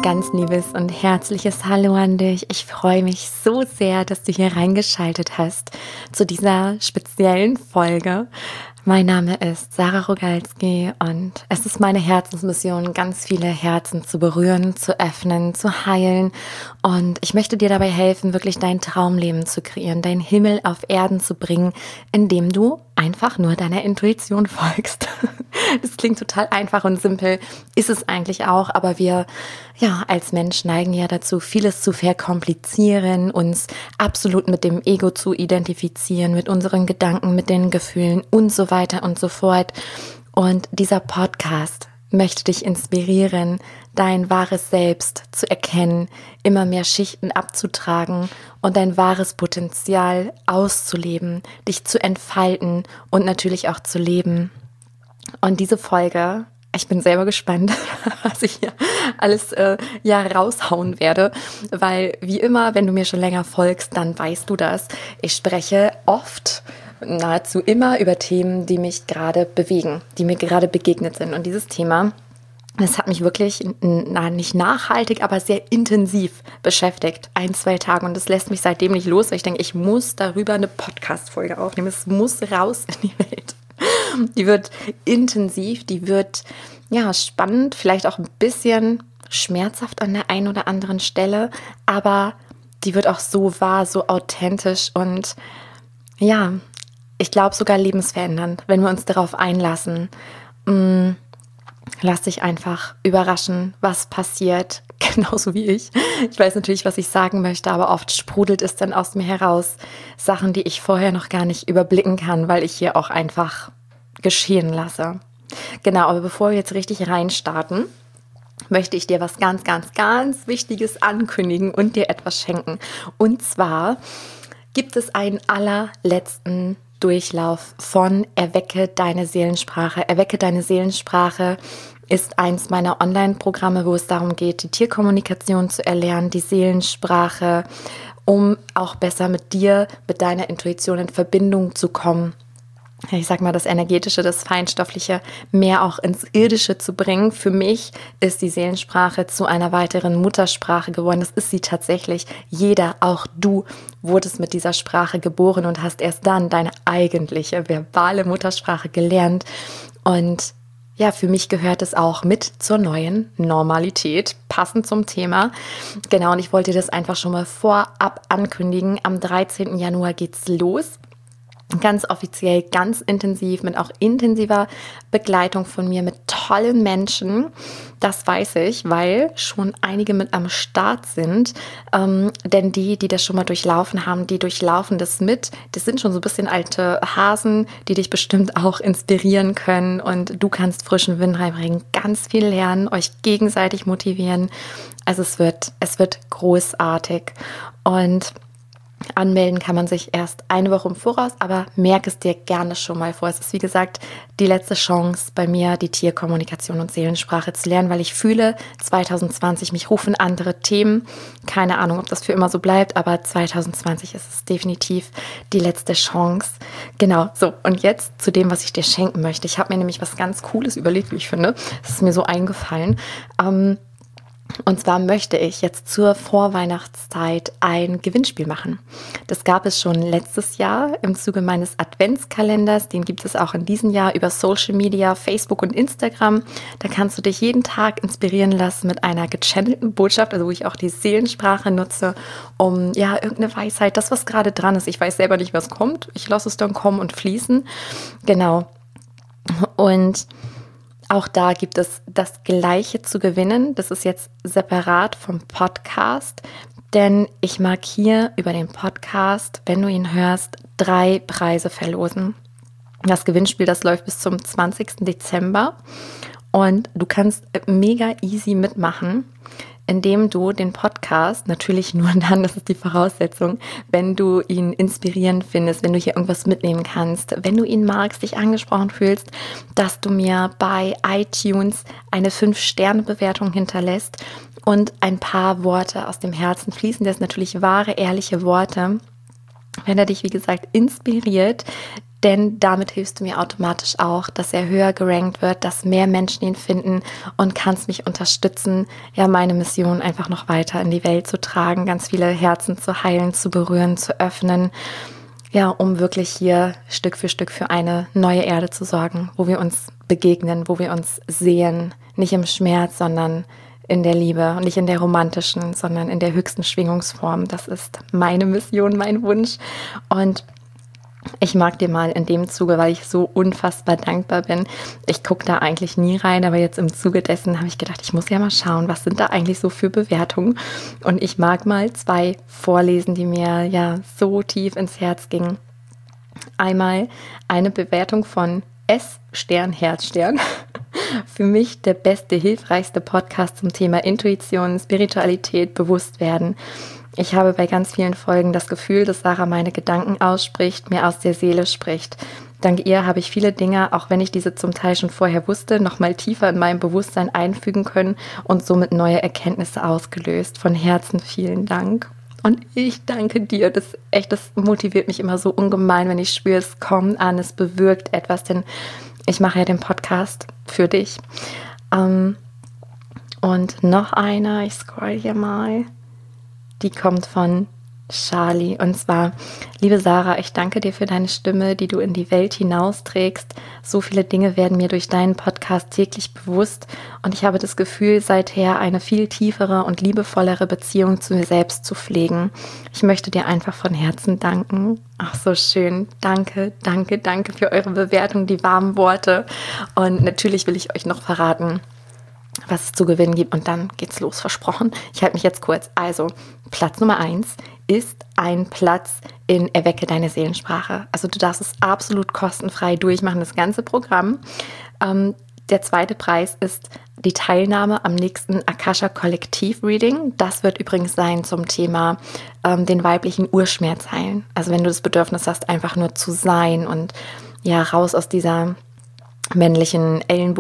ganz liebes und herzliches Hallo an dich. Ich freue mich so sehr, dass du hier reingeschaltet hast zu dieser speziellen Folge. Mein Name ist Sarah Rogalski und es ist meine Herzensmission, ganz viele Herzen zu berühren, zu öffnen, zu heilen. Und ich möchte dir dabei helfen, wirklich dein Traumleben zu kreieren, deinen Himmel auf Erden zu bringen, indem du einfach nur deiner Intuition folgst. Das klingt total einfach und simpel, ist es eigentlich auch, aber wir als Mensch neigen ja dazu, vieles zu verkomplizieren, uns absolut mit dem Ego zu identifizieren, mit unseren Gedanken, mit den Gefühlen und so weiter und so fort. Und dieser Podcast möchte dich inspirieren, dein wahres Selbst zu erkennen, immer mehr Schichten abzutragen und dein wahres Potenzial auszuleben, dich zu entfalten und natürlich auch zu leben. Und diese Folge, ich bin selber gespannt, was ich hier alles raushauen werde, weil wie immer, wenn du mir schon länger folgst, dann weißt du das. Ich spreche oft, nahezu immer über Themen, die mich gerade bewegen, die mir gerade begegnet sind. Und dieses Thema, das hat mich wirklich nicht nachhaltig, aber sehr intensiv beschäftigt, 1-2 Tage. Und das lässt mich seitdem nicht los, weil ich denke, ich muss darüber eine Podcast-Folge aufnehmen. Es muss raus in die Welt. Die wird intensiv, die wird spannend, vielleicht auch ein bisschen schmerzhaft an der einen oder anderen Stelle, aber die wird auch so wahr, so authentisch und ich glaube sogar lebensverändernd, wenn wir uns darauf einlassen. Lass dich einfach überraschen, was passiert, genauso wie ich. Ich weiß natürlich, was ich sagen möchte, aber oft sprudelt es dann aus mir heraus. Sachen, die ich vorher noch gar nicht überblicken kann, weil ich hier auch einfach geschehen lasse. Genau, aber bevor wir jetzt richtig reinstarten, möchte ich dir was ganz, ganz, ganz Wichtiges ankündigen und dir etwas schenken. Und zwar gibt es einen allerletzten Durchlauf von Erwecke deine Seelensprache. Erwecke deine Seelensprache ist eins meiner Online-Programme, wo es darum geht, die Tierkommunikation zu erlernen, die Seelensprache, um auch besser mit dir, mit deiner Intuition in Verbindung zu kommen. Ich sag mal, das Energetische, das Feinstoffliche mehr auch ins Irdische zu bringen. Für mich ist die Seelensprache zu einer weiteren Muttersprache geworden. Das ist sie tatsächlich. Jeder, auch du, wurdest mit dieser Sprache geboren und hast erst dann deine eigentliche verbale Muttersprache gelernt. Und für mich gehört es auch mit zur neuen Normalität, passend zum Thema. Genau, und ich wollte das einfach schon mal vorab ankündigen. Am 13. Januar geht's los. Ganz offiziell, ganz intensiv, mit auch intensiver Begleitung von mir, mit tollen Menschen. Das weiß ich, weil schon einige mit am Start sind. Denn die das schon mal durchlaufen haben, die durchlaufen das mit. Das sind schon so ein bisschen alte Hasen, die dich bestimmt auch inspirieren können. Und du kannst frischen Wind reinbringen, ganz viel lernen, euch gegenseitig motivieren. Also es wird großartig. Und anmelden kann man sich erst eine Woche im Voraus, aber merke es dir gerne schon mal vor. Es ist, wie gesagt, die letzte Chance bei mir, die Tierkommunikation und Seelensprache zu lernen, weil ich fühle, 2020, mich rufen andere Themen. Keine Ahnung, ob das für immer so bleibt, aber 2020 ist es definitiv die letzte Chance. Genau, so, und jetzt zu dem, was ich dir schenken möchte. Ich habe mir nämlich was ganz Cooles überlegt, wie ich finde. Das ist mir so eingefallen. Und zwar möchte ich jetzt zur Vorweihnachtszeit ein Gewinnspiel machen. Das gab es schon letztes Jahr im Zuge meines Adventskalenders. Den gibt es auch in diesem Jahr über Social Media, Facebook und Instagram. Da kannst du dich jeden Tag inspirieren lassen mit einer gechannelten Botschaft, also wo ich auch die Seelensprache nutze, um irgendeine Weisheit, das was gerade dran ist. Ich weiß selber nicht, was kommt. Ich lasse es dann kommen und fließen. Genau. Und auch da gibt es das Gleiche zu gewinnen. Das ist jetzt separat vom Podcast, denn ich mag hier über den Podcast, wenn du ihn hörst, 3 Preise verlosen. Das Gewinnspiel, das läuft bis zum 20. Dezember und du kannst mega easy mitmachen, indem du den Podcast, natürlich nur dann, das ist die Voraussetzung, wenn du ihn inspirierend findest, wenn du hier irgendwas mitnehmen kannst, wenn du ihn magst, dich angesprochen fühlst, dass du mir bei iTunes eine 5-Sterne-Bewertung hinterlässt und ein paar Worte aus dem Herzen fließen. Das sind natürlich wahre, ehrliche Worte. Wenn er dich, wie gesagt, inspiriert, Denn damit hilfst du mir automatisch auch, dass er höher gerankt wird, dass mehr Menschen ihn finden und kannst mich unterstützen, ja, meine Mission einfach noch weiter in die Welt zu tragen, ganz viele Herzen zu heilen, zu berühren, zu öffnen, ja, um wirklich hier Stück für eine neue Erde zu sorgen, wo wir uns begegnen, wo wir uns sehen, nicht im Schmerz, sondern in der Liebe und nicht in der romantischen, sondern in der höchsten Schwingungsform. Das ist meine Mission, mein Wunsch. Und ich mag dir mal in dem Zuge, weil ich so unfassbar dankbar bin. Ich gucke da eigentlich nie rein, aber jetzt im Zuge dessen habe ich gedacht, ich muss ja mal schauen, was sind da eigentlich so für Bewertungen. Und ich mag mal 2 vorlesen, die mir ja so tief ins Herz gingen. Einmal eine Bewertung von S Stern Herzstern. Für mich der beste, hilfreichste Podcast zum Thema Intuition, Spiritualität, Bewusstwerden. Ich habe bei ganz vielen Folgen das Gefühl, dass Sarah meine Gedanken ausspricht, mir aus der Seele spricht. Dank ihr habe ich viele Dinge, auch wenn ich diese zum Teil schon vorher wusste, noch mal tiefer in meinem Bewusstsein einfügen können und somit neue Erkenntnisse ausgelöst. Von Herzen vielen Dank. Und ich danke dir. Das motiviert mich immer so ungemein, wenn ich spüre, es kommt an, es bewirkt etwas, denn ich mache ja den Podcast für dich. Und noch eine, ich scroll hier mal, die kommt von Charlie. Und zwar, liebe Sarah, ich danke dir für deine Stimme, die du in die Welt hinausträgst. So viele Dinge werden mir durch deinen Podcast täglich bewusst und ich habe das Gefühl, seither eine viel tiefere und liebevollere Beziehung zu mir selbst zu pflegen. Ich möchte dir einfach von Herzen danken. Ach, so schön. Danke, danke, danke für eure Bewertung, die warmen Worte. Und natürlich will ich euch noch verraten, was es zu gewinnen gibt und dann geht's los, versprochen. Ich halte mich jetzt kurz. Also, Platz Nummer 1 ist ein Platz in Erwecke deine Seelensprache. Also du darfst es absolut kostenfrei durchmachen, das ganze Programm. Der zweite Preis ist die Teilnahme am nächsten Akasha Kollektiv Reading. Das wird übrigens sein zum Thema den weiblichen Urschmerz heilen. Also wenn du das Bedürfnis hast, einfach nur zu sein und ja, raus aus dieser männlichen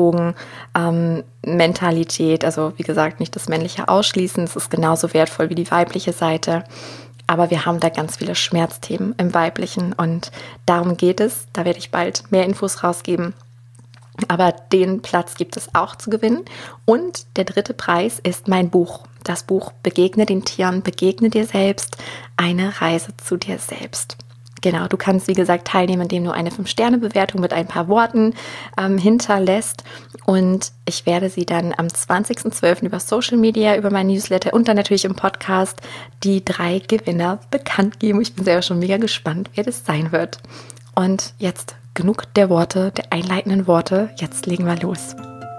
Ellenbogen-Mentalität, also wie gesagt, nicht das Männliche ausschließen, es ist genauso wertvoll wie die weibliche Seite, aber wir haben da ganz viele Schmerzthemen im Weiblichen und darum geht es, da werde ich bald mehr Infos rausgeben, aber den Platz gibt es auch zu gewinnen und der dritte Preis ist mein Buch, das Buch Begegne den Tieren, begegne dir selbst, eine Reise zu dir selbst. Genau, du kannst, wie gesagt, teilnehmen, indem du eine 5-Sterne-Bewertung mit ein paar Worten hinterlässt. Und ich werde sie dann am 20.12. über Social Media, über mein Newsletter und dann natürlich im Podcast die 3 Gewinner bekannt geben. Ich bin selber schon mega gespannt, wer das sein wird. Und jetzt genug der Worte, der einleitenden Worte. Jetzt legen wir los.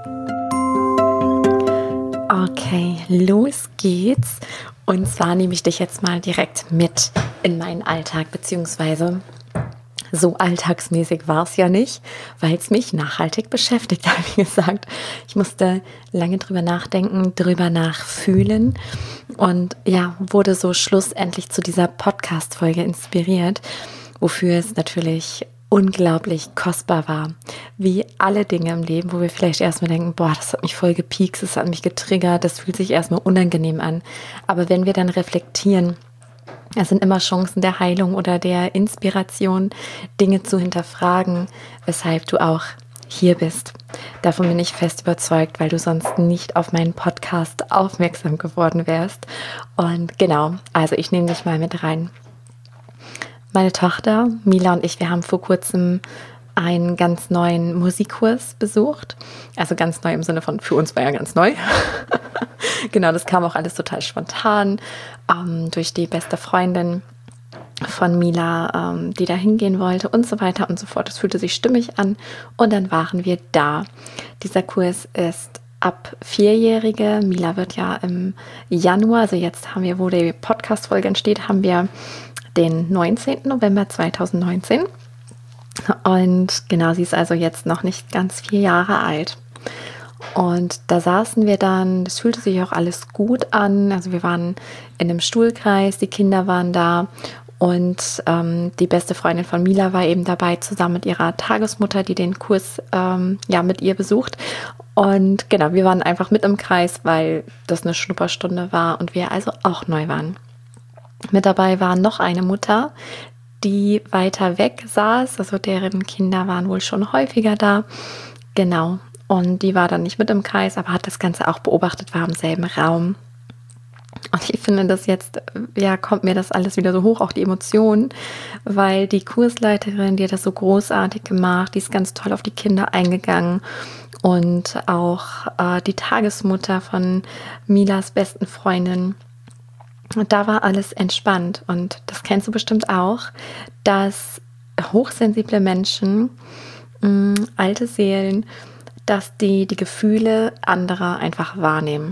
Okay, los geht's. Und zwar nehme ich dich jetzt mal direkt mit in meinen Alltag, beziehungsweise so alltagsmäßig war es ja nicht, weil es mich nachhaltig beschäftigt hat. Wie gesagt, ich musste lange drüber nachdenken, drüber nachfühlen und ja, wurde so schlussendlich zu dieser Podcast-Folge inspiriert, wofür es natürlich unglaublich kostbar war. Wie alle Dinge im Leben, wo wir vielleicht erstmal denken, boah, das hat mich voll gepiekst, das hat mich getriggert, das fühlt sich erstmal unangenehm an. Aber wenn wir dann reflektieren, es sind immer Chancen der Heilung oder der Inspiration, Dinge zu hinterfragen, weshalb du auch hier bist. Davon bin ich fest überzeugt, weil du sonst nicht auf meinen Podcast aufmerksam geworden wärst. Und genau, also ich nehme dich mal mit rein. Meine Tochter Mila und ich, wir haben vor kurzem einen ganz neuen Musikkurs besucht. Also ganz neu im Sinne von, für uns war ja ganz neu. Genau, das kam auch alles total spontan durch die beste Freundin von Mila, die da hingehen wollte und so weiter und so fort. Es fühlte sich stimmig an und dann waren wir da. Dieser Kurs ist ab 4-Jährige. Mila wird ja im Januar, also jetzt haben wir, wo die Podcast-Folge entsteht, haben wir den 19. November 2019. Und genau, sie ist also jetzt noch nicht ganz 4 Jahre alt. Und da saßen wir dann, das fühlte sich auch alles gut an. Also wir waren in einem Stuhlkreis, die Kinder waren da und die beste Freundin von Mila war eben dabei, zusammen mit ihrer Tagesmutter, die den Kurs mit ihr besucht. Und genau, wir waren einfach mit im Kreis, weil das eine Schnupperstunde war und wir also auch neu waren. Mit dabei war noch eine Mutter, die weiter weg saß. Also deren Kinder waren wohl schon häufiger da. Genau. Und die war dann nicht mit im Kreis, aber hat das Ganze auch beobachtet, war im selben Raum. Und ich finde das jetzt, ja, kommt mir das alles wieder so hoch, auch die Emotionen, weil die Kursleiterin, die hat das so großartig gemacht, die ist ganz toll auf die Kinder eingegangen und auch die Tagesmutter von Milas besten Freundin. Und da war alles entspannt und das kennst du bestimmt auch, dass hochsensible Menschen, alte Seelen, dass die Gefühle anderer einfach wahrnehmen.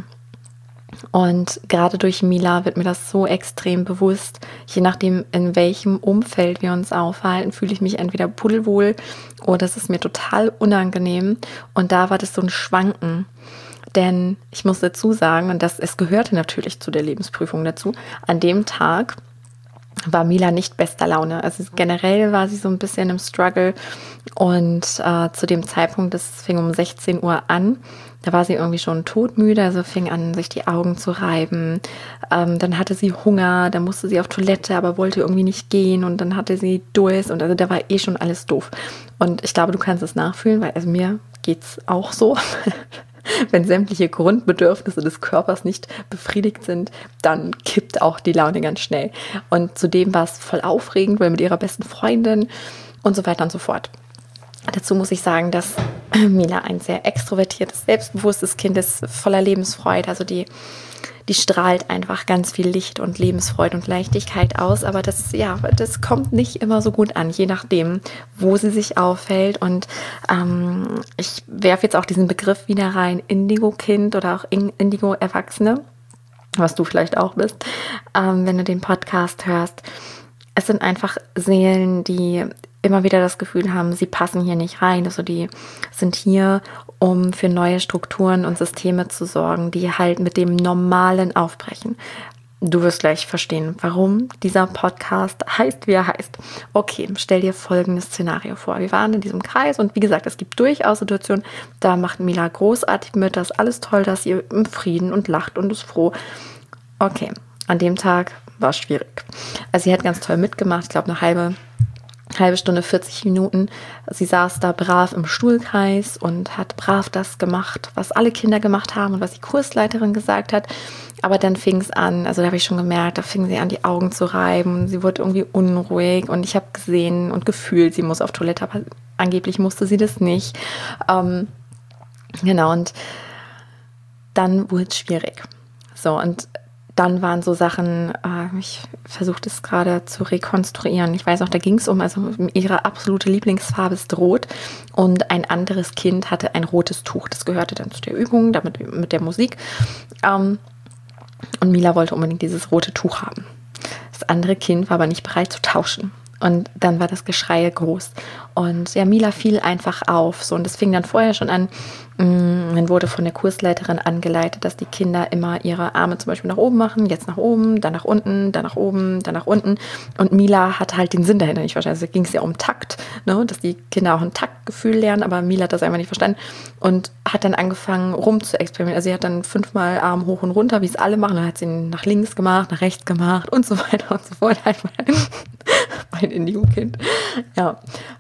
Und gerade durch Mila wird mir das so extrem bewusst. Je nachdem, in welchem Umfeld wir uns aufhalten, fühle ich mich entweder pudelwohl oder es ist mir total unangenehm. Und da war das so ein Schwanken. Denn ich muss dazu sagen, und es gehörte natürlich zu der Lebensprüfung dazu, an dem Tag war Mila nicht bester Laune. Also generell war sie so ein bisschen im Struggle und zu dem Zeitpunkt, das fing um 16 Uhr an, da war sie irgendwie schon todmüde, also fing an, sich die Augen zu reiben. Dann hatte sie Hunger, dann musste sie auf Toilette, aber wollte irgendwie nicht gehen und dann hatte sie Durst und also da war eh schon alles doof. Und ich glaube, du kannst es nachfühlen, weil also mir geht's auch so. Wenn sämtliche Grundbedürfnisse des Körpers nicht befriedigt sind, dann kippt auch die Laune ganz schnell. Und zudem war es voll aufregend, weil mit ihrer besten Freundin und so weiter und so fort. Dazu muss ich sagen, dass Mila ein sehr extrovertiertes, selbstbewusstes Kind ist, voller Lebensfreude. Also die strahlt einfach ganz viel Licht und Lebensfreude und Leichtigkeit aus. Aber das kommt nicht immer so gut an, je nachdem, wo sie sich aufhält. Und ich werfe jetzt auch diesen Begriff wieder rein, Indigo-Kind oder auch Indigo-Erwachsene, was du vielleicht auch bist, wenn du den Podcast hörst. Es sind einfach Seelen, die immer wieder das Gefühl haben, sie passen hier nicht rein. Also die sind hier, um für neue Strukturen und Systeme zu sorgen, die halt mit dem Normalen aufbrechen. Du wirst gleich verstehen, warum dieser Podcast heißt, wie er heißt. Okay, stell dir folgendes Szenario vor. Wir waren in diesem Kreis und wie gesagt, es gibt durchaus Situationen, da macht Mila großartig mit, das ist alles toll, dass ihr im Frieden und lacht und ist froh. Okay, an dem Tag war es schwierig. Also sie hat ganz toll mitgemacht, ich glaube eine halbe Stunde, 40 Minuten. Sie saß da brav im Stuhlkreis und hat brav das gemacht, was alle Kinder gemacht haben und was die Kursleiterin gesagt hat. Aber dann fing es an, also da habe ich schon gemerkt, da fing sie an, die Augen zu reiben. Sie wurde irgendwie unruhig und ich habe gesehen und gefühlt, sie muss auf Toilette, aber angeblich musste sie das nicht. Genau, und dann wurde es schwierig. So, und dann waren so Sachen, ich versuche das gerade zu rekonstruieren. Ich weiß noch, da ging es also ihre absolute Lieblingsfarbe ist rot und ein anderes Kind hatte ein rotes Tuch. Das gehörte dann zu der Übung, damit mit der Musik. Und Mila wollte unbedingt dieses rote Tuch haben. Das andere Kind war aber nicht bereit zu tauschen. Und dann war das Geschrei groß. Und ja, Mila fiel einfach auf. So, und das fing dann vorher schon an. Dann wurde von der Kursleiterin angeleitet, dass die Kinder immer ihre Arme zum Beispiel nach oben machen. Jetzt nach oben, dann nach unten, dann nach oben, dann nach unten. Und Mila hat halt den Sinn dahinter nicht verstanden. Also ging es ja um Takt, ne? Dass die Kinder auch ein Taktgefühl lernen. Aber Mila hat das einfach nicht verstanden. Und hat dann angefangen rum zu experimentieren. Also sie hat dann 5-mal Arm hoch und runter, wie es alle machen. Dann hat sie ihn nach links gemacht, nach rechts gemacht und so weiter und so fort. Ein Indigo-Kind. Ja,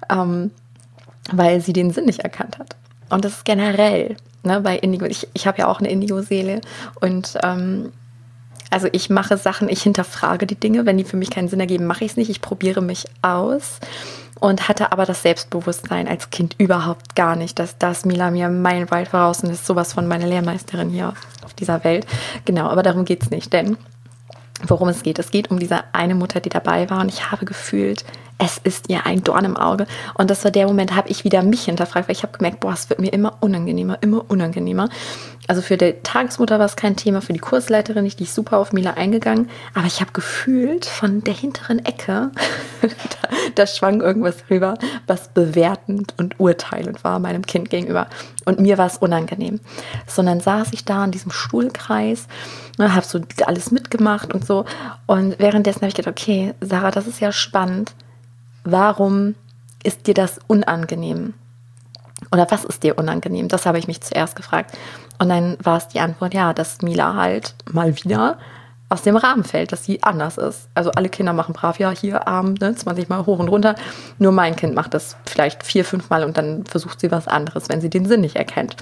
weil sie den Sinn nicht erkannt hat. Und das ist generell, ne, bei Indigo. Ich habe ja auch eine Indigo-Seele und also ich mache Sachen, ich hinterfrage die Dinge. Wenn die für mich keinen Sinn ergeben, mache ich es nicht. Ich probiere mich aus und hatte aber das Selbstbewusstsein als Kind überhaupt gar nicht. Das Mila mir meilenweit voraus und ist sowas von meiner Lehrmeisterin hier auf dieser Welt. Genau, aber darum geht es nicht, denn worum es geht um diese eine Mutter, die dabei war und ich habe gefühlt, es ist ihr ein Dorn im Auge und das war der Moment, habe ich wieder mich hinterfragt, weil ich habe gemerkt, boah, es wird mir immer unangenehmer. Also für die Tagesmutter war es kein Thema, für die Kursleiterin nicht, die ist super auf Mila eingegangen, aber ich habe gefühlt von der hinteren Ecke, da schwang irgendwas rüber, was bewertend und urteilend war meinem Kind gegenüber und mir war es unangenehm. Sondern saß ich da in diesem Stuhlkreis, habe so alles mitgemacht und so und währenddessen habe ich gedacht, okay, Sarah, das ist ja spannend. Warum ist dir das unangenehm? Oder was ist dir unangenehm? Das habe ich mich zuerst gefragt. Und dann war es die Antwort, ja, dass Mila halt mal wieder aus dem Rahmen fällt, dass sie anders ist. Also alle Kinder machen brav, ja, hier Arm, ne, 20 Mal hoch und runter. Nur mein Kind macht das vielleicht 4, 5 Mal und dann versucht sie was anderes, wenn sie den Sinn nicht erkennt.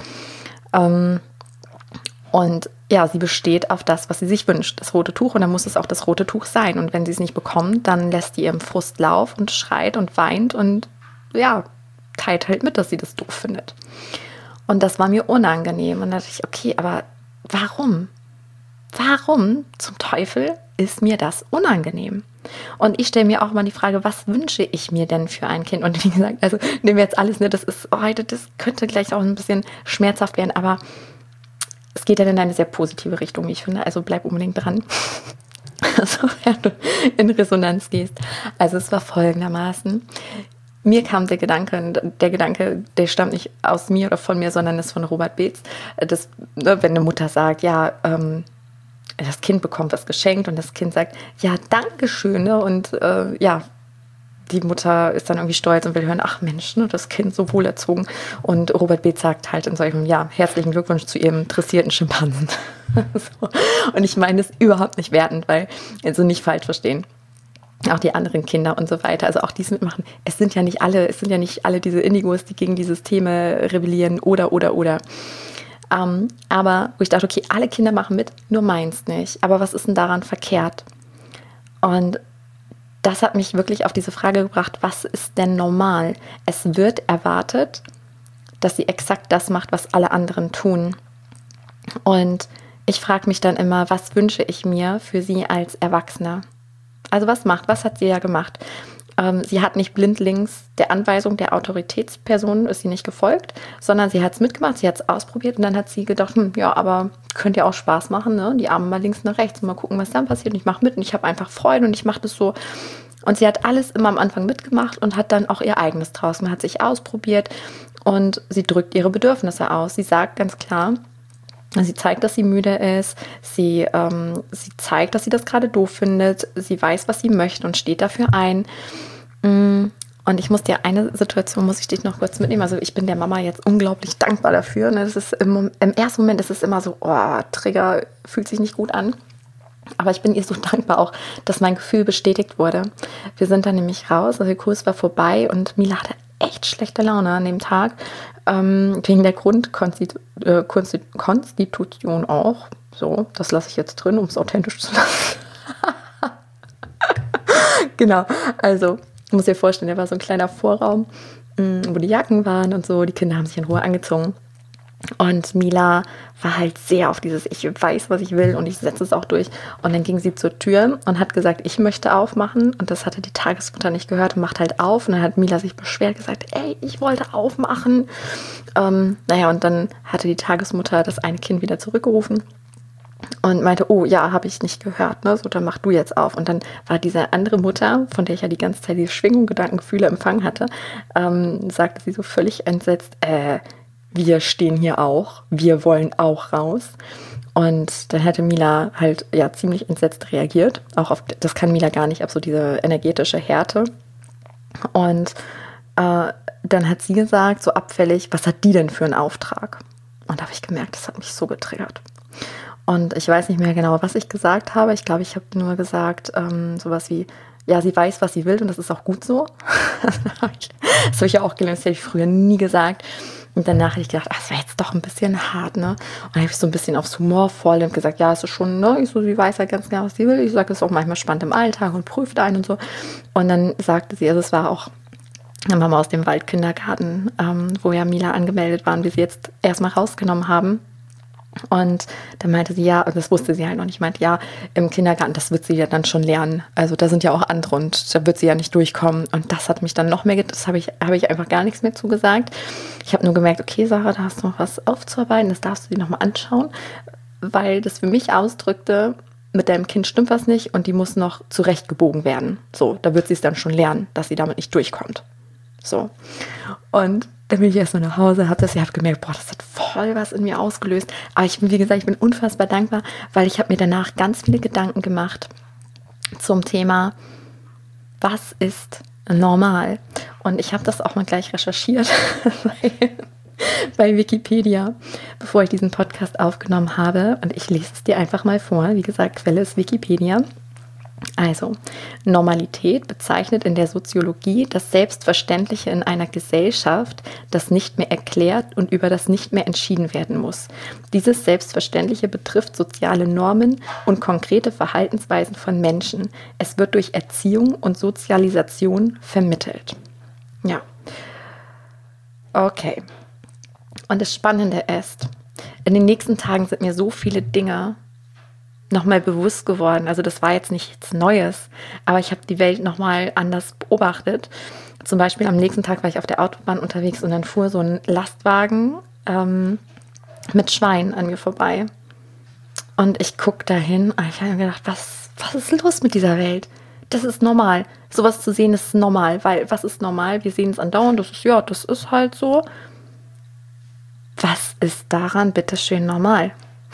Und ja, sie besteht auf das, was sie sich wünscht, das rote Tuch. Und dann muss es auch das rote Tuch sein. Und wenn sie es nicht bekommt, dann lässt die ihrem Frust Lauf und schreit und weint und ja, teilt halt mit, dass sie das doof findet. Und das war mir unangenehm. Und da dachte ich, okay, aber warum? Warum zum Teufel ist mir das unangenehm? Und ich stelle mir auch mal die Frage, was wünsche ich mir denn für ein Kind? Und wie gesagt, also nehmen wir jetzt alles, ne, das ist heute, das könnte gleich auch ein bisschen schmerzhaft werden, aber es geht ja in eine sehr positive Richtung, wie ich finde. Also bleib unbedingt dran, sofern du in Resonanz gehst. Also es war folgendermaßen. Mir kam der Gedanke, der stammt nicht aus mir oder von mir, sondern ist von Robert Beetz. Das, wenn eine Mutter sagt, ja, das Kind bekommt was geschenkt und das Kind sagt, ja, danke schön. Ne? Und ja, die Mutter ist dann irgendwie stolz und will hören, ach Mensch, ne, das Kind so wohlerzogen. Und Robert Beetz sagt halt in solchem, ja, herzlichen Glückwunsch zu ihrem dressierten Schimpansen. So. Und ich meine das überhaupt nicht wertend, weil, also nicht falsch verstehen. Auch die anderen Kinder und so weiter, also auch die es mitmachen. Es sind ja nicht alle diese Indigos, die gegen dieses Thema rebellieren oder. Aber wo ich dachte, okay, alle Kinder machen mit, nur meins nicht. Aber was ist denn daran verkehrt? Und das hat mich wirklich auf diese Frage gebracht, was ist denn normal? Es wird erwartet, dass sie exakt das macht, was alle anderen tun. Und ich frage mich dann immer, was wünsche ich mir für sie als Erwachsener? Also was hat sie ja gemacht? Sie hat nicht blindlings der Anweisung der Autoritätsperson, ist sie nicht gefolgt, sondern sie hat es mitgemacht, sie hat es ausprobiert und dann hat sie gedacht, ja, aber könnte ja auch Spaß machen, ne? Die Arme mal links nach rechts und mal gucken, was dann passiert. Und ich mache mit und ich habe einfach Freude und ich mache das so. Und sie hat alles immer am Anfang mitgemacht und hat dann auch ihr eigenes draus. Man hat sich ausprobiert und sie drückt ihre Bedürfnisse aus. Sie sagt ganz klar, sie zeigt, dass sie müde ist, sie zeigt, dass sie das gerade doof findet, sie weiß, was sie möchte und steht dafür ein. Und ich muss dir eine Situation, muss ich dich noch kurz mitnehmen. Also ich bin der Mama jetzt unglaublich dankbar dafür. Ne? Das ist im ersten Moment ist es immer so, oh, Trigger, fühlt sich nicht gut an. Aber ich bin ihr so dankbar auch, dass mein Gefühl bestätigt wurde. Wir sind dann nämlich raus, also der Kurs war vorbei und Mila hatte echt schlechte Laune an dem Tag. Wegen der Grundkonstitution auch. So, das lasse ich jetzt drin, um es authentisch zu lassen. Genau, also ich muss dir vorstellen, da war so ein kleiner Vorraum, wo die Jacken waren und so. Die Kinder haben sich in Ruhe angezogen. Und Mila war halt sehr auf dieses, ich weiß, was ich will und ich setze es auch durch. Und dann ging sie zur Tür und hat gesagt, ich möchte aufmachen. Und das hatte die Tagesmutter nicht gehört und macht halt auf. Und dann hat Mila sich beschwert, gesagt, ey, ich wollte aufmachen. Naja, und dann hatte die Tagesmutter das eine Kind wieder zurückgerufen und meinte, oh ja, habe ich nicht gehört, ne? So, dann mach du jetzt auf. Und dann war diese andere Mutter, von der ich ja die ganze Zeit diese Schwingung, Gedanken, Gefühle empfangen hatte, sagte sie so völlig entsetzt, wir stehen hier auch, wir wollen auch raus. Und dann hätte Mila halt ja ziemlich entsetzt reagiert. Auch auf, das kann Mila gar nicht, ab so diese energetische Härte. Und dann hat sie gesagt, so abfällig, was hat die denn für einen Auftrag? Und da habe ich gemerkt, das hat mich so getriggert. Und ich weiß nicht mehr genau, was ich gesagt habe. Ich glaube, ich habe nur gesagt, sowas wie, ja, sie weiß, was sie will und das ist auch gut so. Das habe ich ja auch gelernt, das hätte ich früher nie gesagt. Und danach habe ich gedacht, ach, das wäre jetzt doch ein bisschen hart, ne? Und dann habe ich so ein bisschen aufs Humorvoll und gesagt, ja, es ist schon, ne? Ich so, sie weiß ja ganz genau, was sie will. Ich sage, es ist auch manchmal spannend im Alltag und prüft einen und so. Und dann sagte sie, also es war auch eine Mama aus dem Waldkindergarten, wo ja Mila angemeldet war und wir sie jetzt erstmal rausgenommen haben. Und dann meinte sie, ja, und das wusste sie halt noch nicht, meinte, ja, im Kindergarten, das wird sie ja dann schon lernen. Also da sind ja auch andere und da wird sie ja nicht durchkommen. Und das hat mich dann noch mehr, das habe ich einfach gar nichts mehr zugesagt. Ich habe nur gemerkt, okay, Sarah, da hast du noch was aufzuarbeiten, das darfst du dir nochmal anschauen, weil das für mich ausdrückte, mit deinem Kind stimmt was nicht und die muss noch zurechtgebogen werden. So, da wird sie es dann schon lernen, dass sie damit nicht durchkommt. So. Und dann bin ich erst mal nach Hause, habe gemerkt, boah, das hat voll was in mir ausgelöst. Aber ich bin, wie gesagt, ich bin unfassbar dankbar, weil ich habe mir danach ganz viele Gedanken gemacht zum Thema, was ist normal? Und ich habe das auch mal gleich recherchiert, weil bei Wikipedia, bevor ich diesen Podcast aufgenommen habe. Und ich lese es dir einfach mal vor. Wie gesagt, Quelle ist Wikipedia. Also, Normalität bezeichnet in der Soziologie das Selbstverständliche in einer Gesellschaft, das nicht mehr erklärt und über das nicht mehr entschieden werden muss. Dieses Selbstverständliche betrifft soziale Normen und konkrete Verhaltensweisen von Menschen. Es wird durch Erziehung und Sozialisation vermittelt. Ja. Okay. Und das Spannende ist, in den nächsten Tagen sind mir so viele Dinge nochmal bewusst geworden. Also das war jetzt nichts Neues, aber ich habe die Welt nochmal anders beobachtet. Zum Beispiel am nächsten Tag war ich auf der Autobahn unterwegs und dann fuhr so ein Lastwagen mit Schweinen an mir vorbei. Und ich gucke dahin und ich habe mir gedacht, was ist los mit dieser Welt? Das ist normal. Sowas zu sehen ist normal, weil was ist normal? Wir sehen es andauernd, das ist halt so. Was ist daran bitteschön normal?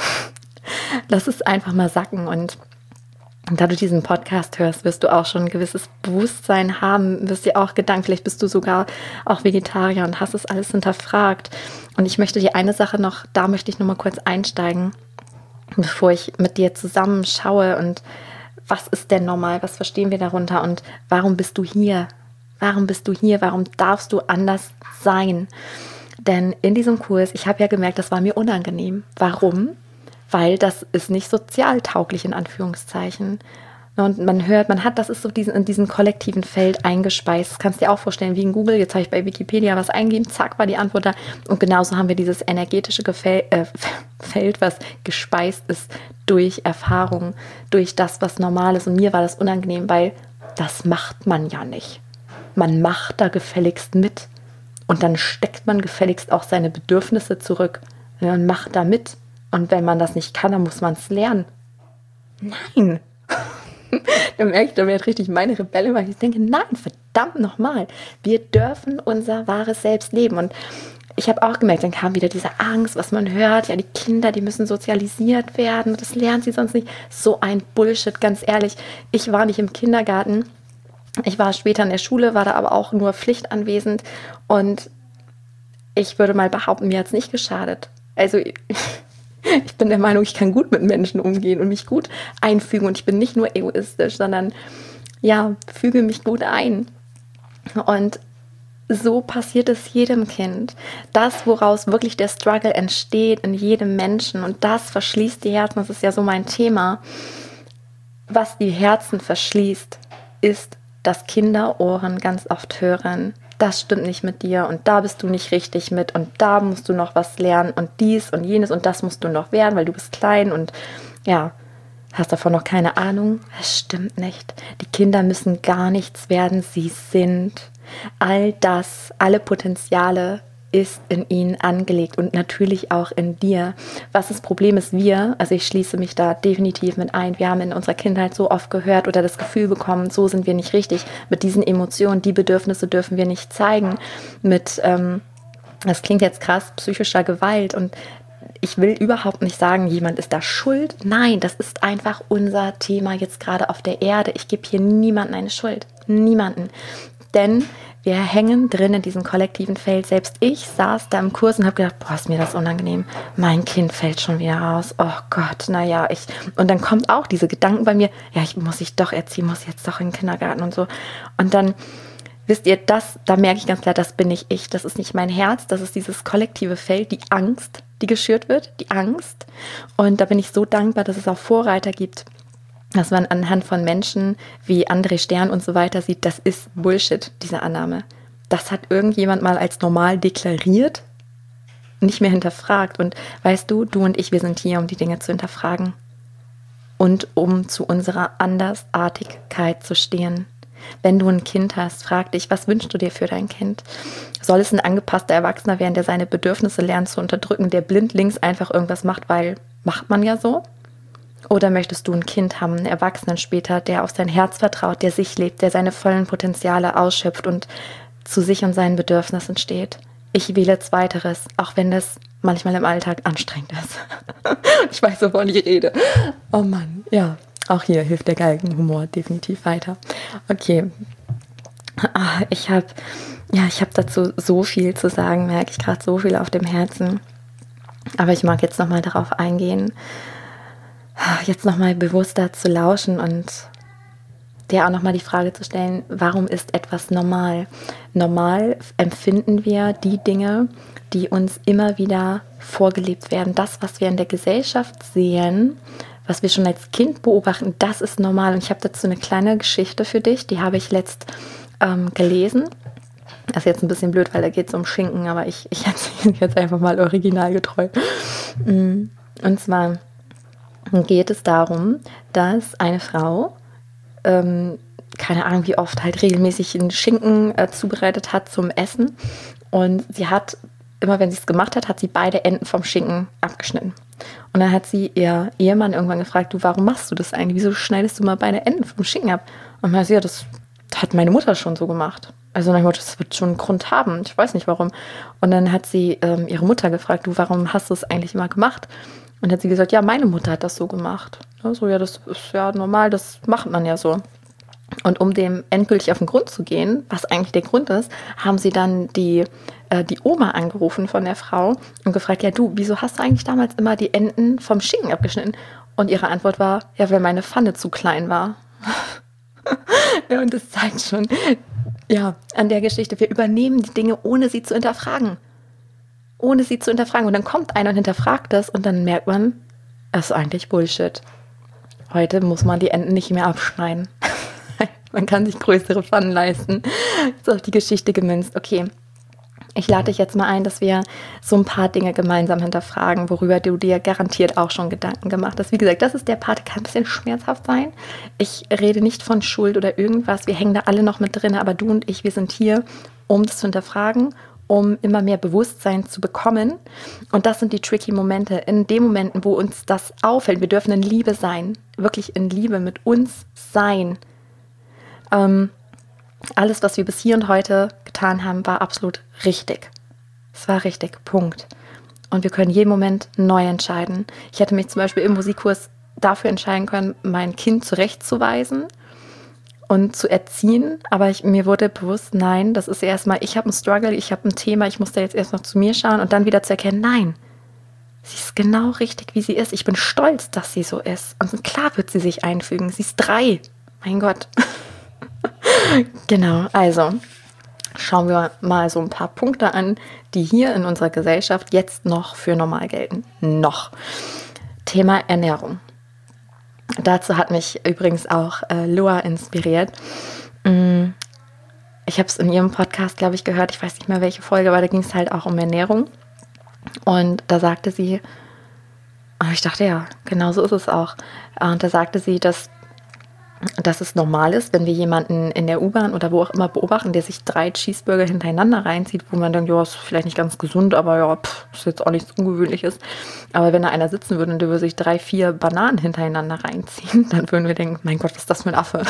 Lass es einfach mal sacken und da du diesen Podcast hörst, wirst du auch schon ein gewisses Bewusstsein haben, wirst dir auch Gedanken, vielleicht bist du sogar auch Vegetarier und hast es alles hinterfragt. Und ich möchte dir eine Sache noch, da möchte ich noch mal kurz einsteigen, bevor ich mit dir zusammen schaue und was ist denn normal, was verstehen wir darunter und warum bist du hier? Warum bist du hier? Warum darfst du anders sein? Denn in diesem Kurs, ich habe ja gemerkt, das war mir unangenehm. Warum? Weil das ist nicht sozialtauglich in Anführungszeichen. Und man hört, das ist so in diesem kollektiven Feld eingespeist. Das kannst du dir auch vorstellen, wie in Google. Jetzt habe ich bei Wikipedia was eingegeben, zack, war die Antwort da. Und genauso haben wir dieses energetische Feld, was gespeist ist durch Erfahrung, durch das, was normal ist. Und mir war das unangenehm, weil das macht man ja nicht. Man macht da gefälligst mit. Und dann steckt man gefälligst auch seine Bedürfnisse zurück. Man macht da mit. Und wenn man das nicht kann, dann muss man es lernen. Nein. Dann merke ich, da wird richtig meine Rebelle, weil ich denke, nein, verdammt nochmal. Wir dürfen unser wahres Selbst leben. Und ich habe auch gemerkt, dann kam wieder diese Angst, was man hört. Ja, die Kinder, die müssen sozialisiert werden. Das lernen sie sonst nicht. So ein Bullshit, ganz ehrlich. Ich war nicht im Kindergarten. Ich war später in der Schule, war da aber auch nur pflichtanwesend. Und ich würde mal behaupten, mir hat es nicht geschadet. Also ich bin der Meinung, ich kann gut mit Menschen umgehen und mich gut einfügen. Und ich bin nicht nur egoistisch, sondern ja, füge mich gut ein. Und so passiert es jedem Kind. Das, woraus wirklich der Struggle entsteht in jedem Menschen. Und das verschließt die Herzen. Das ist ja so mein Thema. Was die Herzen verschließt, ist, dass Kinderohren ganz oft hören, das stimmt nicht mit dir und da bist du nicht richtig mit und da musst du noch was lernen und dies und jenes und das musst du noch werden, weil du bist klein und ja, hast davon noch keine Ahnung. Es stimmt nicht. Die Kinder müssen gar nichts werden, sie sind. All das, alle Potenziale ist in ihnen angelegt und natürlich auch in dir. Was das Problem ist, also ich schließe mich da definitiv mit ein. Wir haben in unserer Kindheit so oft gehört oder das Gefühl bekommen, so sind wir nicht richtig. Mit diesen Emotionen, die Bedürfnisse dürfen wir nicht zeigen. Das klingt jetzt krass, psychischer Gewalt und ich will überhaupt nicht sagen, jemand ist da schuld. Nein, das ist einfach unser Thema jetzt gerade auf der Erde. Ich gebe hier niemandem eine Schuld. Niemanden. Denn wir hängen drin in diesem kollektiven Feld. Selbst ich saß da im Kurs und habe gedacht, boah, ist mir das unangenehm. Mein Kind fällt schon wieder raus. Oh Gott, und dann kommt auch diese Gedanken bei mir, ja, muss ich doch erziehen, muss jetzt doch in den Kindergarten und so. Und dann, wisst ihr, da merke ich ganz klar, das bin nicht ich. Das ist nicht mein Herz, das ist dieses kollektive Feld, die Angst, die geschürt wird, die Angst. Und da bin ich so dankbar, dass es auch Vorreiter gibt, dass man anhand von Menschen wie André Stern und so weiter sieht, das ist Bullshit, diese Annahme. Das hat irgendjemand mal als normal deklariert, nicht mehr hinterfragt. Und weißt du und ich, wir sind hier, um die Dinge zu hinterfragen und um zu unserer Andersartigkeit zu stehen. Wenn du ein Kind hast, frag dich, was wünschst du dir für dein Kind? Soll es ein angepasster Erwachsener werden, der seine Bedürfnisse lernt zu unterdrücken, der blindlings einfach irgendwas macht, weil macht man ja so? Oder möchtest du ein Kind haben, einen Erwachsenen später, der auf sein Herz vertraut, der sich lebt, der seine vollen Potenziale ausschöpft und zu sich und seinen Bedürfnissen steht? Ich wähle Zweiteres, auch wenn das manchmal im Alltag anstrengend ist. Ich weiß, wovon ich rede. Oh Mann, ja. Auch hier hilft der Galgenhumor definitiv weiter. Okay, Ich habe dazu so viel zu sagen, merke ich gerade, so viel auf dem Herzen. Aber ich mag jetzt nochmal darauf eingehen, jetzt nochmal bewusster zu lauschen und dir auch nochmal die Frage zu stellen, warum ist etwas normal? Normal empfinden wir die Dinge, die uns immer wieder vorgelebt werden. Das, was wir in der Gesellschaft sehen, was wir schon als Kind beobachten, das ist normal. Und ich habe dazu eine kleine Geschichte für dich, die habe ich letzt gelesen. Das ist jetzt ein bisschen blöd, weil da geht es um Schinken, aber ich erzähle jetzt einfach mal originalgetreu. Und zwar geht es darum, dass eine Frau, keine Ahnung wie oft, halt regelmäßig einen Schinken zubereitet hat zum Essen. Und sie hat, immer wenn sie es gemacht hat, hat sie beide Enden vom Schinken abgeschnitten. Und dann hat sie ihr Ehemann irgendwann gefragt, du, warum machst du das eigentlich? Wieso schneidest du mal beide Enden vom Schinken ab? Und man sagt, ja, das hat meine Mutter schon so gemacht. Also dann das wird schon einen Grund haben. Ich weiß nicht warum. Und dann hat sie ihre Mutter gefragt, du, warum hast du es eigentlich immer gemacht? Und dann hat sie gesagt, ja, meine Mutter hat das so gemacht. Ja, so, ja, das ist ja normal, das macht man ja so. Und um dem endgültig auf den Grund zu gehen, was eigentlich der Grund ist, haben sie dann die Oma angerufen von der Frau und gefragt, ja du, wieso hast du eigentlich damals immer die Enden vom Schinken abgeschnitten? Und ihre Antwort war, ja, weil meine Pfanne zu klein war. Ja, und das zeigt schon, ja, an der Geschichte, wir übernehmen die Dinge, ohne sie zu hinterfragen. Ohne sie zu hinterfragen. Und dann kommt einer und hinterfragt das und dann merkt man, das ist eigentlich Bullshit. Heute muss man die Enden nicht mehr abschneiden. Man kann sich größere Pfannen leisten. Ist auf die Geschichte gemünzt. Okay, ich lade dich jetzt mal ein, dass wir so ein paar Dinge gemeinsam hinterfragen, worüber du dir garantiert auch schon Gedanken gemacht hast. Wie gesagt, das ist der Part, der kann ein bisschen schmerzhaft sein. Ich rede nicht von Schuld oder irgendwas. Wir hängen da alle noch mit drin, aber du und ich, wir sind hier, um das zu hinterfragen, um immer mehr Bewusstsein zu bekommen. Und das sind die tricky Momente. In den Momenten, wo uns das auffällt, wir dürfen in Liebe sein, wirklich in Liebe mit uns sein. Alles, was wir bis hier und heute getan haben, war absolut richtig. Es war richtig, Punkt. Und wir können jeden Moment neu entscheiden. Ich hätte mich zum Beispiel im Musikkurs dafür entscheiden können, mein Kind zurechtzuweisen und zu erziehen, aber mir wurde bewusst, nein, das ist erstmal, ich habe einen Struggle, ich habe ein Thema, ich muss da jetzt erst noch zu mir schauen und dann wieder zu erkennen, nein, sie ist genau richtig, wie sie ist. Ich bin stolz, dass sie so ist. Und klar wird sie sich einfügen. Sie ist 3. Mein Gott. Genau, also schauen wir mal so ein paar Punkte an, die hier in unserer Gesellschaft jetzt noch für normal gelten. Noch. Thema Ernährung. Dazu hat mich übrigens auch Loa inspiriert. Ich habe es in ihrem Podcast, glaube ich, gehört. Ich weiß nicht mehr, welche Folge, aber da ging es halt auch um Ernährung. Und da sagte sie, und ich dachte, ja, genau so ist es auch. Und da sagte sie, dass es normal ist, wenn wir jemanden in der U-Bahn oder wo auch immer beobachten, der sich 3 Cheeseburger hintereinander reinzieht, wo man denkt, ja, ist vielleicht nicht ganz gesund, aber ja, ist jetzt auch nichts Ungewöhnliches. Aber wenn da einer sitzen würde und der würde sich 3, 4 Bananen hintereinander reinziehen, dann würden wir denken, mein Gott, was ist das für ein Affe?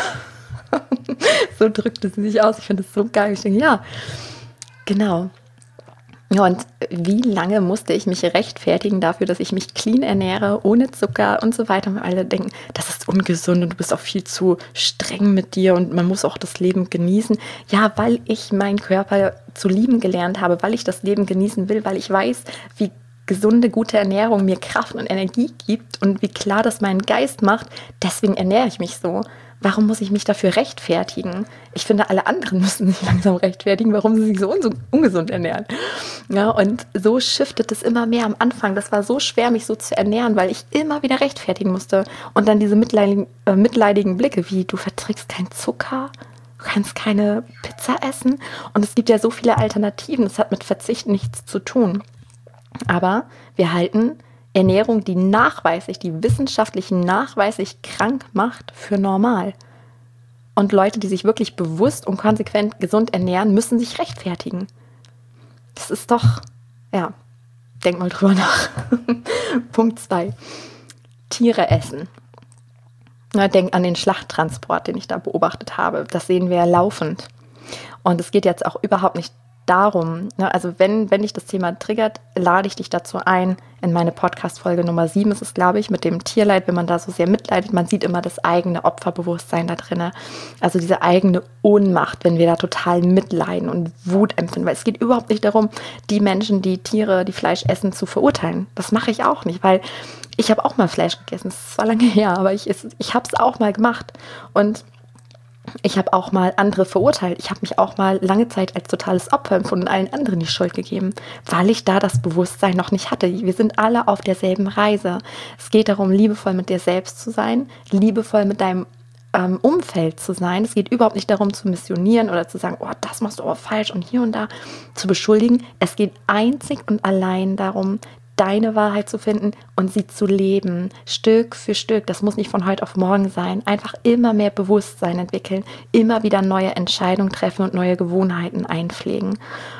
So drückte sie sich aus. Ich finde das so geil. Ich denke, ja, genau. Ja, und wie lange musste ich mich rechtfertigen dafür, dass ich mich clean ernähre, ohne Zucker und so weiter. Und alle denken, das ist ungesund und du bist auch viel zu streng mit dir und man muss auch das Leben genießen. Ja, weil ich meinen Körper zu lieben gelernt habe, weil ich das Leben genießen will, weil ich weiß, wie gesunde, gute Ernährung mir Kraft und Energie gibt und wie klar das meinen Geist macht. Deswegen ernähre ich mich so. Warum muss ich mich dafür rechtfertigen? Ich finde, alle anderen müssen sich langsam rechtfertigen, warum sie sich so ungesund ernähren. Ja, und so shiftet es immer mehr am Anfang. Das war so schwer, mich so zu ernähren, weil ich immer wieder rechtfertigen musste. Und dann diese mitleidigen Blicke, wie du verträgst keinen Zucker, du kannst keine Pizza essen. Und es gibt ja so viele Alternativen. Das hat mit Verzicht nichts zu tun. Aber wir halten Ernährung, die wissenschaftlich nachweislich krank macht, für normal. Und Leute, die sich wirklich bewusst und konsequent gesund ernähren, müssen sich rechtfertigen. Das ist doch, ja, denk mal drüber nach. Punkt 2. Tiere essen. Denk an den Schlachttransport, den ich da beobachtet habe. Das sehen wir ja laufend. Und es geht jetzt auch überhaupt nicht darum, also wenn dich das Thema triggert, lade ich dich dazu ein, in meine Podcast-Folge Nummer 7 ist es, glaube ich, mit dem Tierleid, wenn man da so sehr mitleidet, man sieht immer das eigene Opferbewusstsein da drin. Also diese eigene Ohnmacht, wenn wir da total mitleiden und Wut empfinden. Weil es geht überhaupt nicht darum, die Menschen, die Tiere, die Fleisch essen, zu verurteilen. Das mache ich auch nicht, weil ich habe auch mal Fleisch gegessen. Das ist zwar lange her, aber ich habe es auch mal gemacht. Und ich habe auch mal andere verurteilt. Ich habe mich auch mal lange Zeit als totales Opfer empfunden und allen anderen die Schuld gegeben, weil ich da das Bewusstsein noch nicht hatte. Wir sind alle auf derselben Reise. Es geht darum, liebevoll mit dir selbst zu sein, liebevoll mit deinem Umfeld zu sein. Es geht überhaupt nicht darum, zu missionieren oder zu sagen, oh, das machst du aber falsch und hier und da zu beschuldigen. Es geht einzig und allein darum, deine Wahrheit zu finden und sie zu leben, Stück für Stück. Das muss nicht von heute auf morgen sein. Einfach immer mehr Bewusstsein entwickeln, immer wieder neue Entscheidungen treffen und neue Gewohnheiten einpflegen.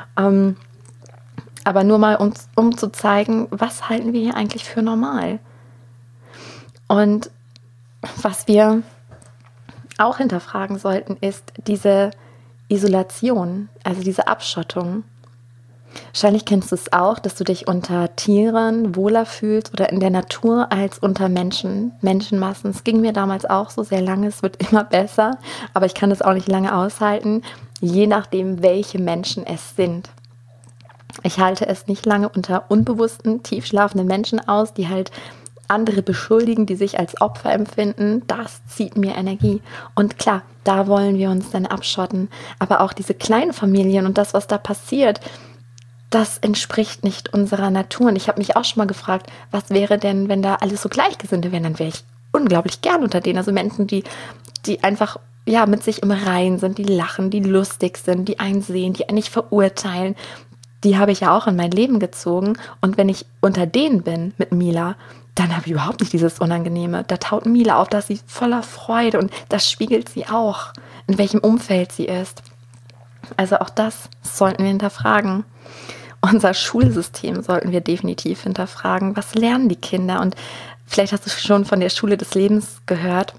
Aber nur mal, um zu zeigen, was halten wir hier eigentlich für normal? Und was wir auch hinterfragen sollten, ist diese Isolation, also diese Abschottung. Wahrscheinlich kennst du es auch, dass du dich unter Tieren wohler fühlst oder in der Natur als unter Menschenmassen. Es ging mir damals auch so sehr lange, es wird immer besser, aber ich kann es auch nicht lange aushalten, je nachdem, welche Menschen es sind. Ich halte es nicht lange unter unbewussten, tiefschlafenden Menschen aus, die halt andere beschuldigen, die sich als Opfer empfinden. Das zieht mir Energie. Und klar, da wollen wir uns dann abschotten. Aber auch diese kleinen Familien und das, was da passiert, das entspricht nicht unserer Natur. Und ich habe mich auch schon mal gefragt, was wäre denn, wenn da alles so Gleichgesinnte wären? Dann wäre ich unglaublich gern unter denen. Also Menschen, die einfach mit sich im Reinen sind, die lachen, die lustig sind, die einen sehen, die einen nicht verurteilen. Die habe ich ja auch in mein Leben gezogen. Und wenn ich unter denen bin mit Mila, dann habe ich überhaupt nicht dieses Unangenehme. Da taut Mila auf, dass sie voller Freude und das spiegelt sie auch, in welchem Umfeld sie ist. Also auch das sollten wir hinterfragen. Unser Schulsystem sollten wir definitiv hinterfragen. Was lernen die Kinder? Und vielleicht hast du schon von der Schule des Lebens gehört.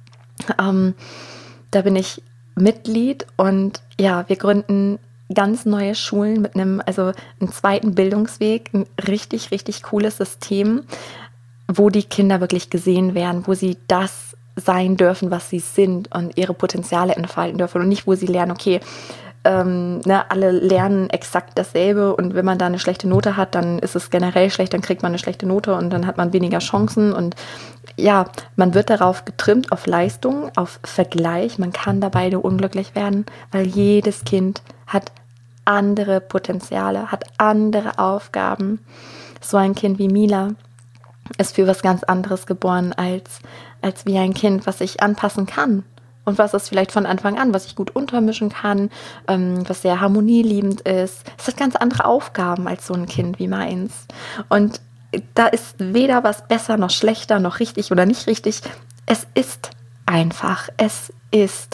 Da bin ich Mitglied und ja, wir gründen ganz neue Schulen mit einem zweiten Bildungsweg, ein richtig, richtig cooles System, wo die Kinder wirklich gesehen werden, wo sie das sein dürfen, was sie sind und ihre Potenziale entfalten dürfen und nicht, wo sie lernen, okay, alle lernen exakt dasselbe und wenn man da eine schlechte Note hat, dann ist es generell schlecht, dann kriegt man eine schlechte Note und dann hat man weniger Chancen und ja, man wird darauf getrimmt, auf Leistung, auf Vergleich. Man kann dabei nur unglücklich werden, weil jedes Kind hat andere Potenziale, hat andere Aufgaben. So ein Kind wie Mila ist für was ganz anderes geboren als wie ein Kind, was sich anpassen kann. Und was ist vielleicht von Anfang an, was ich gut untermischen kann, was sehr harmonieliebend ist. Es hat ganz andere Aufgaben als so ein Kind wie meins. Und da ist weder was besser noch schlechter noch richtig oder nicht richtig. Es ist einfach. Es ist.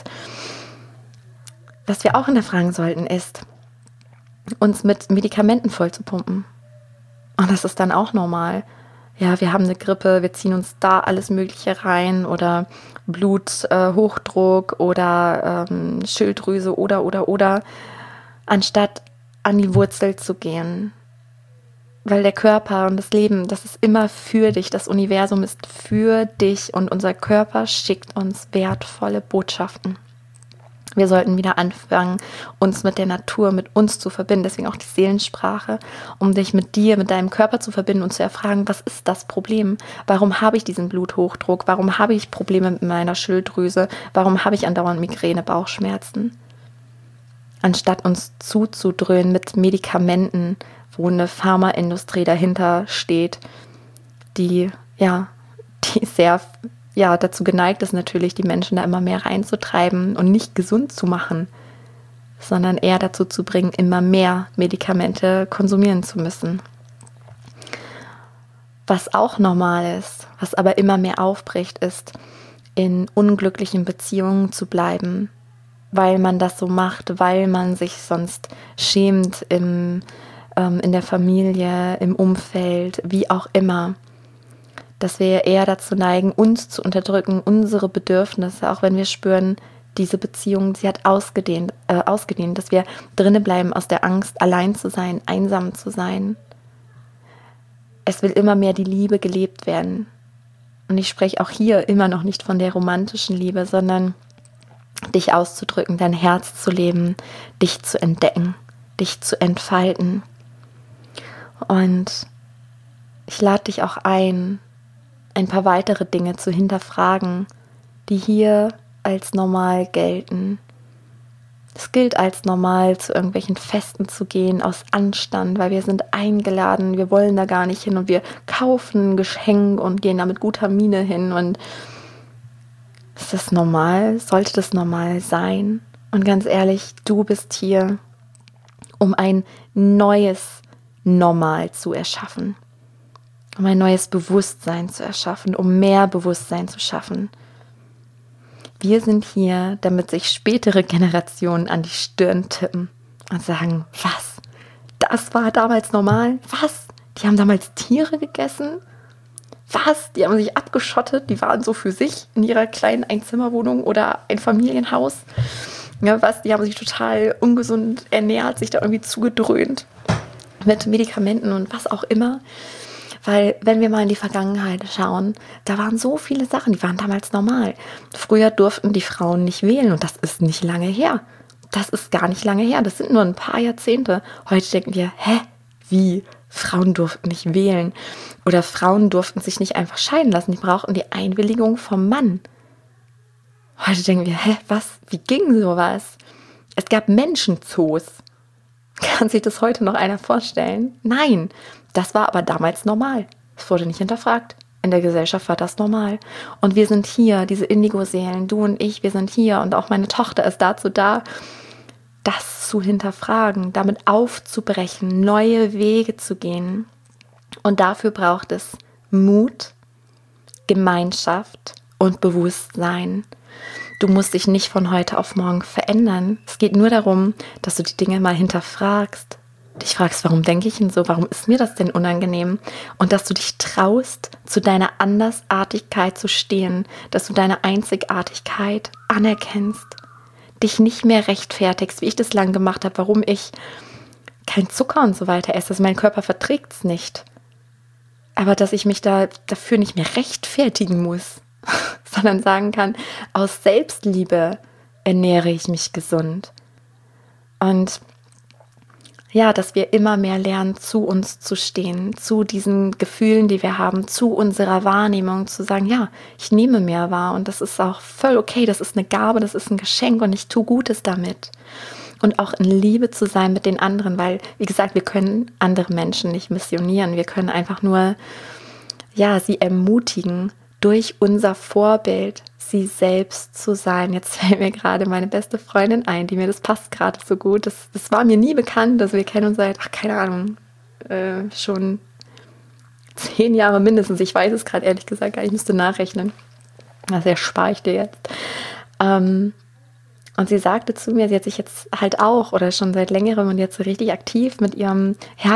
Was wir auch hinterfragen sollten, ist, uns mit Medikamenten vollzupumpen. Und das ist dann auch normal. Ja, wir haben eine Grippe, wir ziehen uns da alles Mögliche rein oder Bluthochdruck oder Schilddrüse oder, anstatt an die Wurzel zu gehen. Weil der Körper und das Leben, das ist immer für dich, das Universum ist für dich und unser Körper schickt uns wertvolle Botschaften. Wir sollten wieder anfangen, uns mit der Natur, mit uns zu verbinden. Deswegen auch die Seelensprache, um dich mit dir, mit deinem Körper zu verbinden und zu erfragen, was ist das Problem? Warum habe ich diesen Bluthochdruck? Warum habe ich Probleme mit meiner Schilddrüse? Warum habe ich andauernd Migräne, Bauchschmerzen? Anstatt uns zuzudröhnen mit Medikamenten, wo eine Pharmaindustrie dahinter steht, die sehr dazu geneigt ist natürlich, die Menschen da immer mehr reinzutreiben und nicht gesund zu machen, sondern eher dazu zu bringen, immer mehr Medikamente konsumieren zu müssen. Was auch normal ist, was aber immer mehr aufbricht, ist, in unglücklichen Beziehungen zu bleiben, weil man das so macht, weil man sich sonst schämt in der Familie, im Umfeld, wie auch immer. Dass wir eher dazu neigen, uns zu unterdrücken, unsere Bedürfnisse, auch wenn wir spüren, diese Beziehung, sie hat ausgedehnt, dass wir drinnen bleiben aus der Angst, allein zu sein, einsam zu sein. es will immer mehr die Liebe gelebt werden. Und ich spreche auch hier immer noch nicht von der romantischen Liebe, sondern dich auszudrücken, dein Herz zu leben, dich zu entdecken, dich zu entfalten. Und ich lade dich auch ein paar weitere Dinge zu hinterfragen, die hier als normal gelten. Es gilt als normal, zu irgendwelchen Festen zu gehen, aus Anstand, weil wir sind eingeladen, wir wollen da gar nicht hin und wir kaufen ein Geschenk und gehen da mit guter Miene hin. Und ist das normal? Sollte das normal sein? Und ganz ehrlich, du bist hier, um ein neues Normal zu erschaffen, um ein neues Bewusstsein zu erschaffen, um mehr Bewusstsein zu schaffen. Wir sind hier, damit sich spätere Generationen an die Stirn tippen und sagen, was? Das war damals normal? Was? Die haben damals Tiere gegessen? Was? Die haben sich abgeschottet, die waren so für sich in ihrer kleinen Einzimmerwohnung oder ein Familienhaus. Ja, was? Die haben sich total ungesund ernährt, sich da irgendwie zugedröhnt mit Medikamenten und was auch immer. Weil wenn wir mal in die Vergangenheit schauen, da waren so viele Sachen, die waren damals normal. Früher durften die Frauen nicht wählen und das ist nicht lange her. Das ist gar nicht lange her, das sind nur ein paar Jahrzehnte. Heute denken wir, wie? Frauen durften nicht wählen. Oder Frauen durften sich nicht einfach scheiden lassen, die brauchten die Einwilligung vom Mann. Heute denken wir, was? Wie ging sowas? Es gab Menschenzoos. Kann sich das heute noch einer vorstellen? Nein, das war aber damals normal. Es wurde nicht hinterfragt. In der Gesellschaft war das normal. Und wir sind hier, diese Indigo-Seelen, du und ich, wir sind hier und auch meine Tochter ist dazu da, das zu hinterfragen, damit aufzubrechen, neue Wege zu gehen. Und dafür braucht es Mut, Gemeinschaft und Bewusstsein. Du musst dich nicht von heute auf morgen verändern. Es geht nur darum, dass du die Dinge mal hinterfragst. Dich fragst, warum denke ich denn so? Warum ist mir das denn unangenehm? Und dass du dich traust, zu deiner Andersartigkeit zu stehen, dass du deine Einzigartigkeit anerkennst, dich nicht mehr rechtfertigst, wie ich das lang gemacht habe, warum ich kein Zucker und so weiter esse. Also mein Körper verträgt es nicht. Aber dass ich mich dafür nicht mehr rechtfertigen muss, sondern sagen kann, aus Selbstliebe ernähre ich mich gesund. Und ja, dass wir immer mehr lernen, zu uns zu stehen, zu diesen Gefühlen, die wir haben, zu unserer Wahrnehmung, zu sagen, ja, ich nehme mehr wahr und das ist auch voll okay, das ist eine Gabe, das ist ein Geschenk und ich tue Gutes damit. Und auch in Liebe zu sein mit den anderen, weil, wie gesagt, wir können andere Menschen nicht missionieren, wir können einfach nur, ja, sie ermutigen, durch unser Vorbild sie selbst zu sein. Jetzt fällt mir gerade meine beste Freundin ein, das passt gerade so gut. Das war mir nie bekannt, dass wir kennen uns seit, keine Ahnung, schon 10 Jahre mindestens. Ich weiß es gerade ehrlich gesagt gar nicht, ich müsste nachrechnen. Das erspare ich dir jetzt. Und sie sagte zu mir, sie hat sich jetzt halt auch oder schon seit längerem und jetzt so richtig aktiv mit ihrem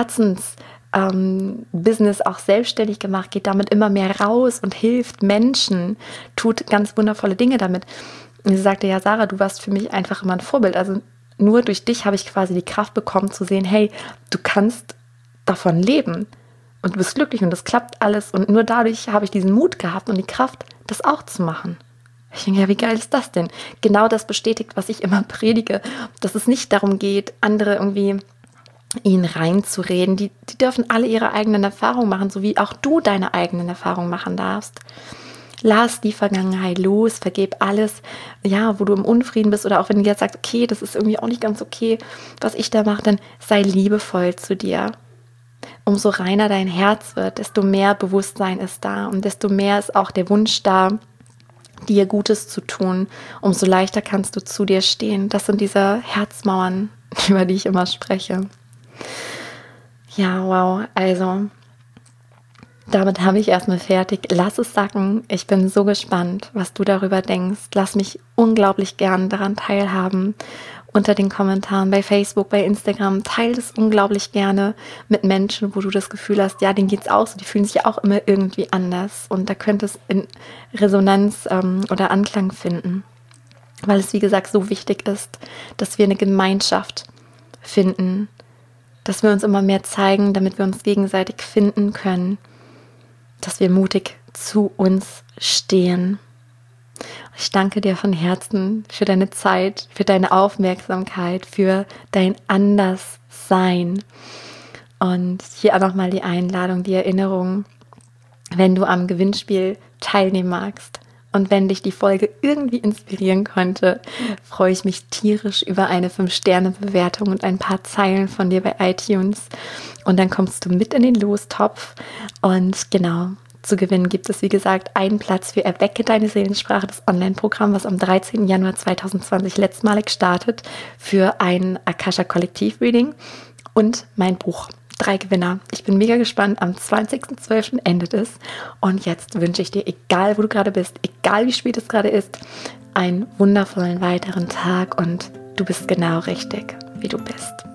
Business auch selbstständig gemacht, geht damit immer mehr raus und hilft Menschen, tut ganz wundervolle Dinge damit. Und sie sagte, ja Sarah, du warst für mich einfach immer ein Vorbild. Also nur durch dich habe ich quasi die Kraft bekommen zu sehen, hey, du kannst davon leben und du bist glücklich und das klappt alles. Und nur dadurch habe ich diesen Mut gehabt und die Kraft, das auch zu machen. Ich denke, ja, wie geil ist das denn? Genau das bestätigt, was ich immer predige, dass es nicht darum geht, andere irgendwie ihnen reinzureden. Die dürfen alle ihre eigenen Erfahrungen machen, so wie auch du deine eigenen Erfahrungen machen darfst. Lass die Vergangenheit los, vergib alles, ja, wo du im Unfrieden bist oder auch wenn du jetzt sagst, okay, das ist irgendwie auch nicht ganz okay, was ich da mache, dann sei liebevoll zu dir. Umso reiner dein Herz wird, desto mehr Bewusstsein ist da und desto mehr ist auch der Wunsch da, dir Gutes zu tun, umso leichter kannst du zu dir stehen. Das sind diese Herzmauern, über die ich immer spreche. Ja, wow, also damit habe ich erstmal fertig. Lass es sacken. Ich bin so gespannt, was du darüber denkst. Lass mich unglaublich gern daran teilhaben. Unter den Kommentaren bei Facebook, bei Instagram. Teil das unglaublich gerne mit Menschen, wo du das Gefühl hast, ja, denen geht's auch so. Die fühlen sich auch immer irgendwie anders. Und da könnte es in Resonanz oder Anklang finden. Weil es, wie gesagt, so wichtig ist, dass wir eine Gemeinschaft finden, dass wir uns immer mehr zeigen, damit wir uns gegenseitig finden können, dass wir mutig zu uns stehen. Ich danke dir von Herzen für deine Zeit, für deine Aufmerksamkeit, für dein Anderssein. Und hier auch nochmal die Einladung, die Erinnerung, wenn du am Gewinnspiel teilnehmen magst und wenn dich die Folge irgendwie inspirieren konnte, freue ich mich tierisch über eine 5-Sterne-Bewertung und ein paar Zeilen von dir bei iTunes. Und dann kommst du mit in den Lostopf. Und genau, zu gewinnen gibt es, wie gesagt, einen Platz für Erwecke deine Seelensprache, das Online-Programm, was am 13. Januar 2020 letztmalig startet, für ein Akasha-Kollektiv-Reading und mein Buch. 3 Gewinner. Ich bin mega gespannt. Am 20.12. endet es. Und jetzt wünsche ich dir, egal wo du gerade bist, egal wie spät es gerade ist, einen wundervollen weiteren Tag. Und du bist genau richtig, wie du bist.